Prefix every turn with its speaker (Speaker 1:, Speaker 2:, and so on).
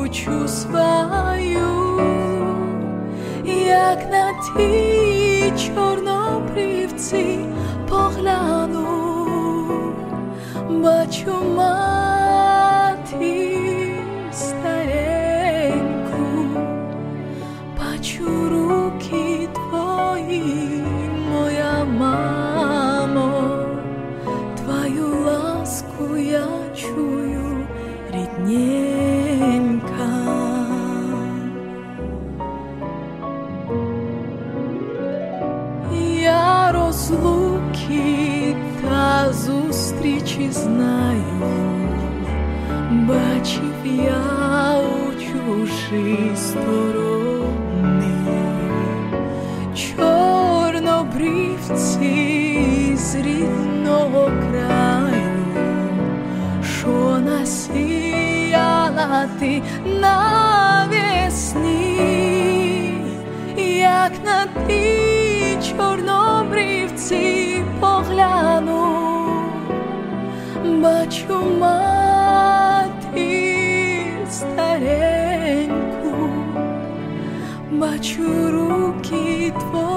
Speaker 1: душу свою, як на ті чорнобривці погляну, бачу мати стареньку, бачу руки твої, моя мамо, твою ласку я чую, рідненька. Я розлуки та зустрічі знаю, бачив я у чужій стороні чорнобривці з рідного краю, що насіяла ти навесні, як на ті чорнобривці погляну, бачу мати стареньку, бачу руки твої,